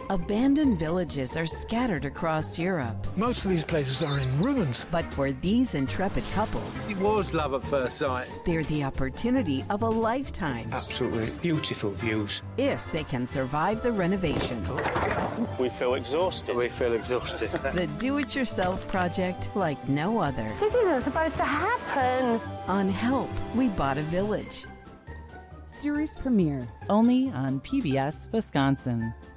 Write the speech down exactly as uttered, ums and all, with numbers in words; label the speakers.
Speaker 1: Abandoned villages are scattered across Europe.
Speaker 2: Most of these places are in ruins.
Speaker 1: But for these intrepid couples,
Speaker 3: it was love at first sight.
Speaker 1: They're the opportunity of a lifetime.
Speaker 2: Absolutely beautiful views.
Speaker 1: If they can survive the renovations.
Speaker 4: We feel exhausted.
Speaker 3: We feel exhausted.
Speaker 1: The do-it-yourself project like no other.
Speaker 5: This isn't supposed to happen.
Speaker 1: On Help, We Bought a Village.
Speaker 6: Series premiere only on P B S Wisconsin.